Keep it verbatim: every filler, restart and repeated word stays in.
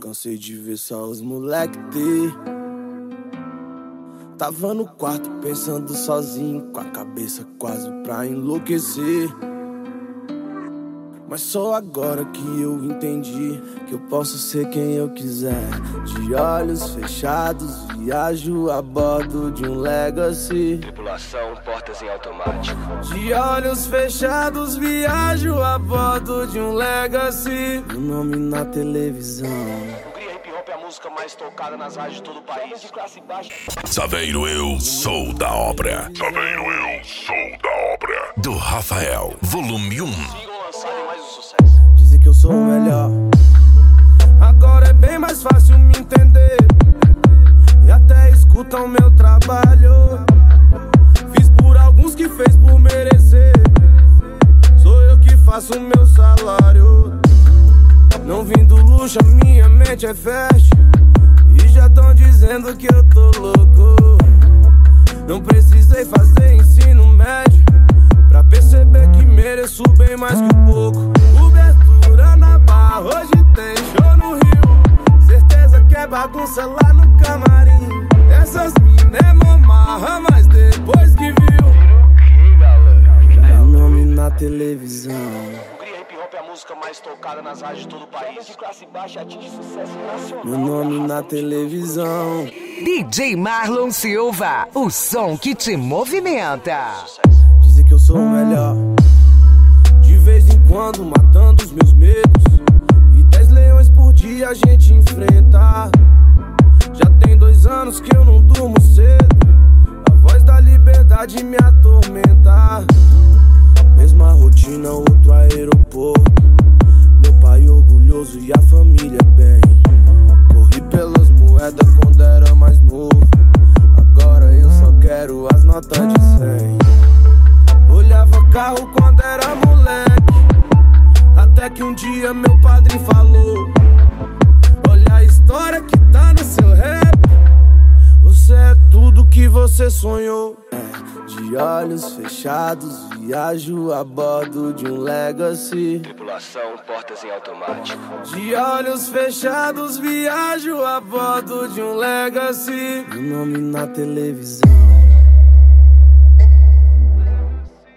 Cansei de ver só os moleque ter. Tava no quarto pensando sozinho, com a cabeça quase pra enlouquecer. Mas só agora que eu entendi que eu posso ser quem eu quiser. De olhos fechados, viajo a bordo de um Legacy. Tripulação, portas em automático. De olhos fechados, viajo a bordo de um Legacy. Meu nome na televisão. Hungria Hip Hop é a música mais tocada nas rádios de todo o país. De classe baixa. Saveiro, eu sou da obra. Saveiro, eu sou da obra. Do Rafael, volume um. Mais um sucesso. Dizem que eu sou o melhor. Agora é bem mais fácil me entender. E até escutam meu trabalho. Fiz por alguns que fez por merecer. Sou eu que faço o meu salário. Não vim do luxo, a minha mente é fértil. E já tão dizendo que eu tô louco. Não precisei fazer ensino médio pra perceber que mereço bem mais que pouco. Cobertura na barra, hoje tem show no Rio. Certeza que é bagunça lá no camarim. Essas mina é mamarra, mas depois que viu meu nome na televisão. Hungria Hip Hop é a música mais tocada nas rádios de todo o país. De classe baixa atinge sucesso nacional. Meu nome na televisão. D J Marlon Silva, o som que te movimenta. Dizem que eu sou o melhor. De vez em quando matando os meus medos. E dez leões por dia a gente enfrenta. Já tem dois anos que eu não durmo cedo. A voz da liberdade me atormenta. Mesma rotina, outro aeroporto. Meu pai orgulhoso e a família bem. Corri pelas moedas quando era mais novo. Agora eu só quero as notas de cem. Olhava carro quando era moleque. Até que um dia meu padrinho falou: olha a história que tá no seu rap. Você é tudo que você sonhou. De olhos fechados, viajo a bordo de um Legacy. Tripulação, portas em automático. De olhos fechados, viajo a bordo de um Legacy. Meu nome na televisão.